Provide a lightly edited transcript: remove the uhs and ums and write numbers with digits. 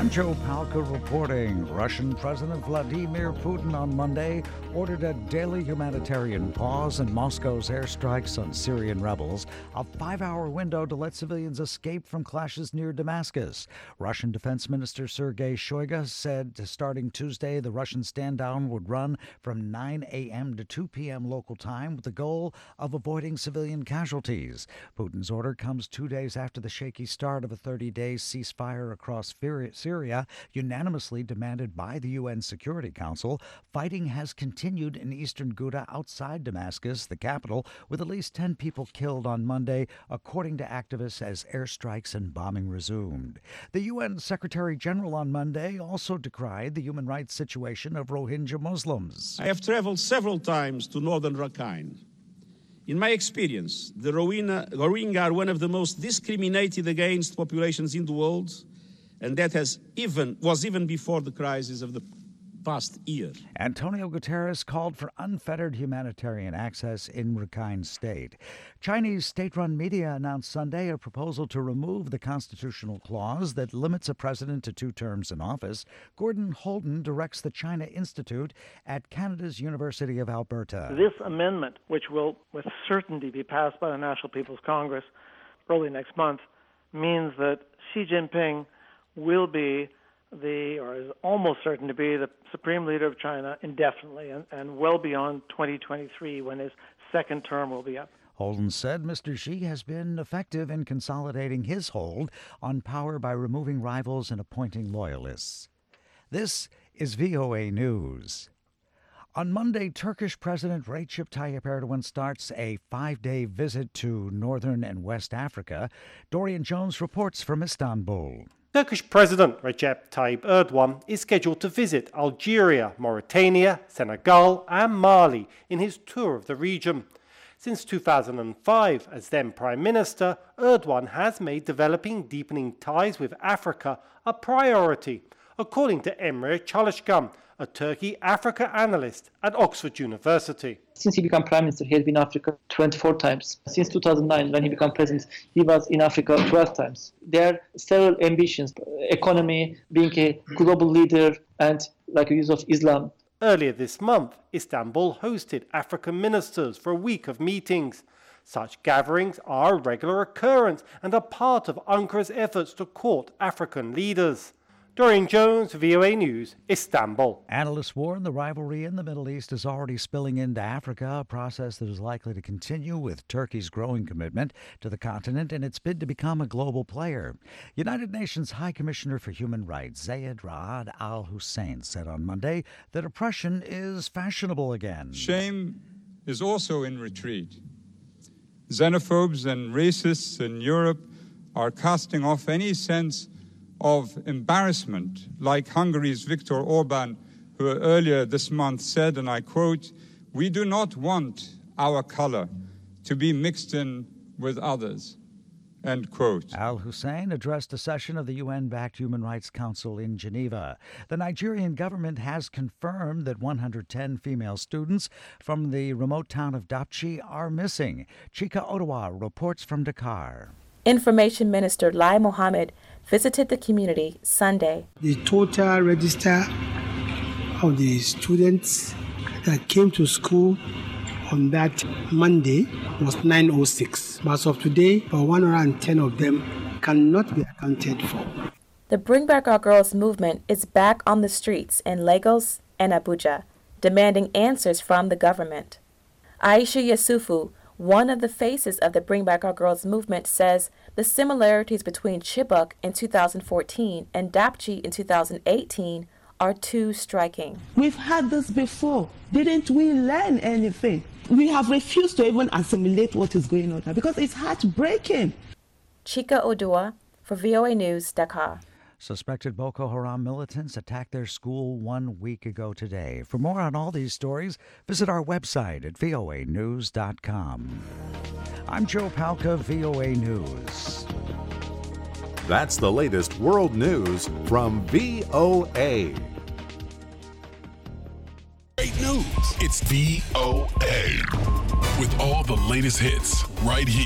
I'm Joe Palca reporting. Russian President Vladimir Putin on Monday ordered a daily humanitarian pause in Moscow's airstrikes on Syrian rebels, a 5-hour window to let civilians escape from clashes near Damascus. Russian Defense Minister Sergei Shoigu said starting Tuesday the Russian stand-down would run from 9 a.m. to 2 p.m. local time with the goal of avoiding civilian casualties. Putin's order comes 2 days after the shaky start of a 30-day ceasefire across Syria, unanimously demanded by the UN Security Council. Fighting has continued in eastern Ghouta outside Damascus, the capital, with at least 10 people killed on Monday, according to activists, as airstrikes and bombing resumed. The UN Secretary General on Monday also decried the human rights situation of Rohingya Muslims. I have traveled several times to northern Rakhine. In my experience, the Rohingya are one of the most discriminated against populations in the world, and that was even before the crisis of the past year. Antonio Guterres called for unfettered humanitarian access in Rakhine State. Chinese state-run media announced Sunday a proposal to remove the constitutional clause that limits a president to 2 terms in office. Gordon Holden directs the China Institute at Canada's University of Alberta. This amendment, which will with certainty be passed by the National People's Congress early next month, means that Xi Jinping will be or is almost certain to be the supreme leader of China indefinitely and well beyond 2023 when his second term will be up. Holden said Mr. Xi has been effective in consolidating his hold on power by removing rivals and appointing loyalists. This is VOA News. On Monday, Turkish President Recep Tayyip Erdogan starts a 5-day visit to northern and West Africa. Dorian Jones reports from Istanbul. Turkish President Recep Tayyip Erdogan is scheduled to visit Algeria, Mauritania, Senegal and Mali in his tour of the region. Since 2005, as then Prime Minister, Erdogan has made deepening ties with Africa a priority, according to Emre Çalışkan, a Turkey-Africa analyst at Oxford University. Since he became Prime Minister, he has been in Africa 24 times. Since 2009, when he became President, he was in Africa 12 times. There are several ambitions, economy, being a global leader, and like the use of Islam. Earlier this month, Istanbul hosted African ministers for a week of meetings. Such gatherings are a regular occurrence and are part of Ankara's efforts to court African leaders. Dorian Jones, VOA News, Istanbul. Analysts warn the rivalry in the Middle East is already spilling into Africa, a process that is likely to continue with Turkey's growing commitment to the continent and its bid to become a global player. United Nations High Commissioner for Human Rights Zeid Ra'ad Al Hussein said on Monday that oppression is fashionable again. Shame is also in retreat. Xenophobes and racists in Europe are casting off any sense of embarrassment, like Hungary's Viktor Orban, who earlier this month said, and I quote, "We do not want our color to be mixed in with others," end quote. Al Hussein addressed a session of the UN-backed Human Rights Council in Geneva. The Nigerian government has confirmed that 110 female students from the remote town of Dapchi are missing. Chika Ottawa reports from Dakar. Information Minister Lai Mohammed visited the community Sunday. The total register of the students that came to school on that Monday was 906. As of today, about 110 of them cannot be accounted for. The Bring Back Our Girls movement is back on the streets in Lagos and Abuja, demanding answers from the government. Aisha Yasufu, one of the faces of the Bring Back Our Girls movement, says the similarities between Chibok in 2014 and Dapchi in 2018 are too striking. We've had this before. Didn't we learn anything? We have refused to even assimilate what is going on now because it's heartbreaking. Chika Odua for VOA News, Dakar. Suspected Boko Haram militants attacked their school 1 week ago today. For more on all these stories, visit our website at voanews.com. I'm Joe Palca, VOA News. That's the latest world news from VOA. Great news. It's VOA with all the latest hits right here.